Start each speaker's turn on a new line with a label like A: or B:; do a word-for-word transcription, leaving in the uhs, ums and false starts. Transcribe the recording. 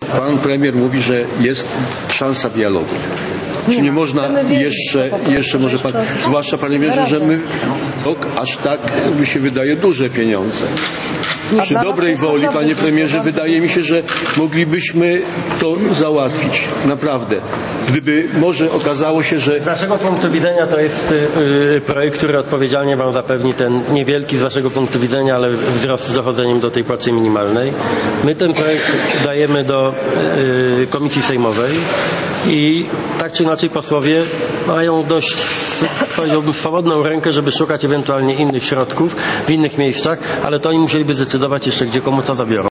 A: Pan premier mówi, że jest szansa dialogu. Czy nie można jeszcze, jeszcze może pan, zwłaszcza panie premierze, że my ok, aż tak mi się wydaje duże pieniądze. Przy dobrej woli, panie premierze, wydaje mi się, że moglibyśmy to załatwić. Naprawdę. Gdyby może okazało się, że...
B: Z naszego punktu widzenia to jest yy, projekt, który odpowiedzialnie wam zapewni ten niewielki z waszego punktu widzenia, ale wzrost z dochodzeniem do tej płacy minimalnej. My ten projekt dajemy do yy, Komisji Sejmowej i tak czy inaczej posłowie mają dość, powiedziałbym, swobodną rękę, żeby szukać ewentualnie innych środków w innych miejscach, ale to oni musieliby zdecydować jeszcze, gdzie komu co zabiorą.